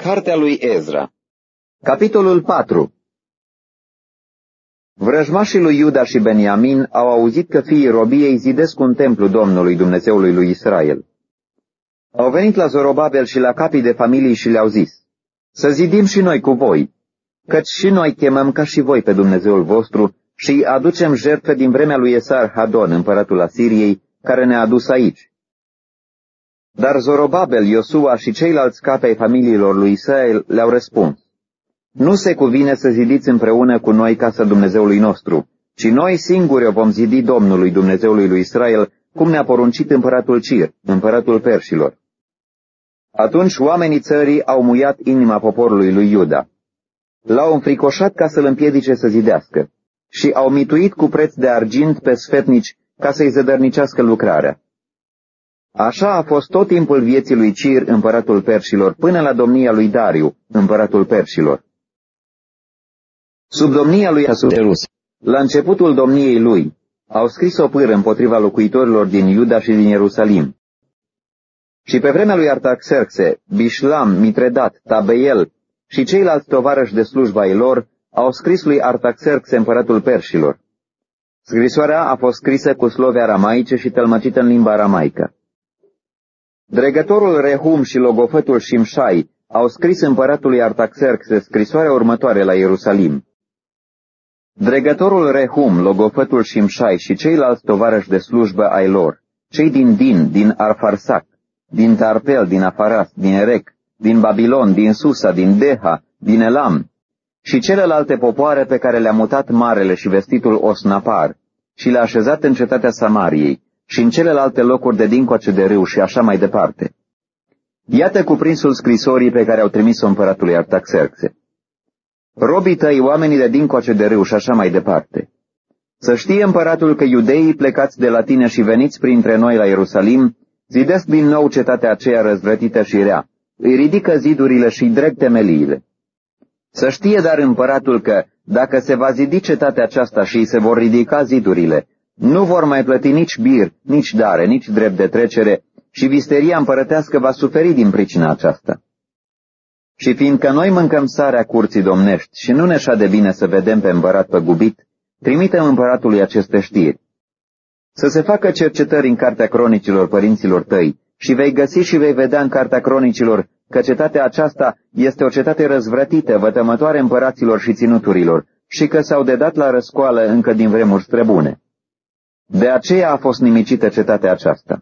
Cartea lui Ezra. Capitolul 4. Vrăjmașii lui Iuda și Beniamin au auzit că fiii robiei zidesc un templu Domnului Dumnezeului lui Israel. Au venit la Zorobabel și la capii de familii și le-au zis: să zidim și noi cu voi, căci și noi chemăm ca și voi pe Dumnezeul vostru și îi aducem jertfe din vremea lui Esar-Hadon, împăratul Asiriei, care ne-a adus aici. Dar Zorobabel, Iosua și ceilalți capi ai familiilor lui Israel le-au răspuns: nu se cuvine să zidiți împreună cu noi casa Dumnezeului nostru, ci noi singuri o vom zidi Domnului Dumnezeului lui Israel, cum ne-a poruncit împăratul Cir, împăratul Perșilor. Atunci oamenii țării au muiat inima poporului lui Iuda. L-au înfricoșat ca să-l împiedice să zidească și au mituit cu preț de argint pe sfetnici ca să-i zădărnicească lucrarea. Așa a fost tot timpul vieții lui Cir, împăratul Perșilor, până la domnia lui Dariu, împăratul Perșilor. Sub domnia lui Asuerus, la începutul domniei lui, au scris o pâră împotriva locuitorilor din Iuda și din Ierusalim. Și pe vremea lui Artaxerxe, Bișlam, Mitredat, Tabeiel și ceilalți tovarăși de slujba ai lor au scris lui Artaxerxe, împăratul Perșilor. Scrisoarea a fost scrisă cu slove aramaice și tălmăcită în limba aramaică. Dregătorul Rehum și logofătul Șimșai au scris împăratului Artaxerxe scrisoarea următoare la Ierusalim. Dregătorul Rehum, logofătul Șimșai și ceilalți tovarăși de slujbă ai lor, cei din Din, din Arfarsac, din Tarpel, din Afaras, din Erec, din Babilon, din Susa, din Deha, din Elam, și celelalte popoare pe care le-a mutat marele și vestitul Osnapar și le-a așezat în cetatea Samariei și în celelalte locuri de dincoace de râu și așa mai departe. Iată cuprinsul scrisorii pe care au trimis-o împăratului Artaxerxe. Robii tăi, oamenii de dincoace de râu și așa mai departe. Să știe împăratul că iudeii plecați de la tine și veniți printre noi la Ierusalim zidesc din nou cetatea aceea răzvrătită și rea, îi ridică zidurile și îi dreg temeliile. Să știe dar împăratul că, dacă se va zidi cetatea aceasta și îi se vor ridica zidurile, nu vor mai plăti nici bir, nici dare, nici drept de trecere, și visteria împărătească va suferi din pricina aceasta. Și fiindcă noi mâncăm sarea curții domnești și nu ne șade bine să vedem pe împărat păgubit, trimitem împăratului aceste știri. Să se facă cercetări în cartea cronicilor părinților tăi și vei găsi și vei vedea în cartea cronicilor că cetatea aceasta este o cetate răzvrătită, vătămătoare împăraților și ținuturilor, și că s-au dedat la răscoală încă din vremuri străbune. De aceea a fost nimicită cetatea aceasta.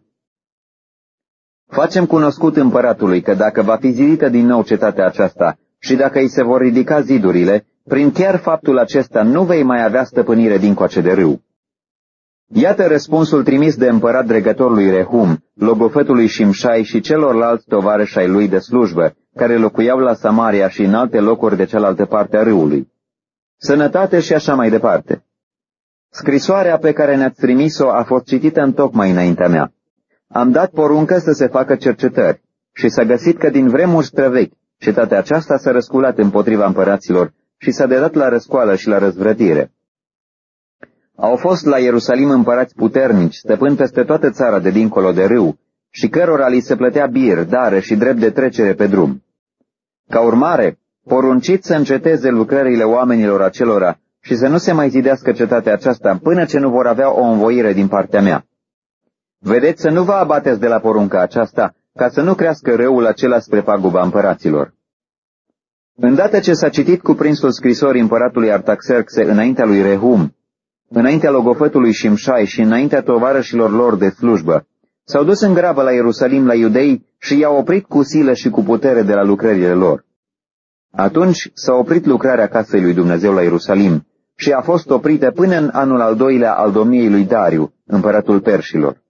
Facem cunoscut împăratului că dacă va fi zidită din nou cetatea aceasta și dacă îi se vor ridica zidurile, prin chiar faptul acesta nu vei mai avea stăpânire dincoace de râu. Iată răspunsul trimis de împărat dregătorului Rehum, logofătului Șimșai și celorlalți tovarăși ai lui de slujbă, care locuiau la Samaria și în alte locuri de cealaltă parte a râului. Sănătate și așa mai departe. Scrisoarea pe care ne-ați trimis-o a fost citită întocmai înaintea mea. Am dat poruncă să se facă cercetări și s-a găsit că din vremuri străvechi cetatea aceasta s-a răsculat împotriva împăraților și s-a dedat la răscoală și la răzvrătire. Au fost la Ierusalim împărați puternici, stăpâni peste toată țara de dincolo de râu, și cărora li se plătea bir, dare și drept de trecere pe drum. Ca urmare, porunciți să înceteze lucrările oamenilor acelora și să nu se mai zidească cetatea aceasta până ce nu vor avea o învoire din partea mea. Vedeți să nu vă abateți de la porunca aceasta, ca să nu crească răul acela spre paguba împăraților. Îndată ce s-a citit cuprinsul scrisorii împăratului Artaxerxe înaintea lui Rehum, înaintea logofătului Șimșai și înaintea tovarășilor lor de slujbă, s-au dus în grabă la Ierusalim la iudei și i-au oprit cu silă și cu putere de la lucrările lor. Atunci s-a oprit lucrarea casei lui Dumnezeu la Ierusalim și a fost oprită până în anul al doilea al domniei lui Dariu, împăratul Perșilor.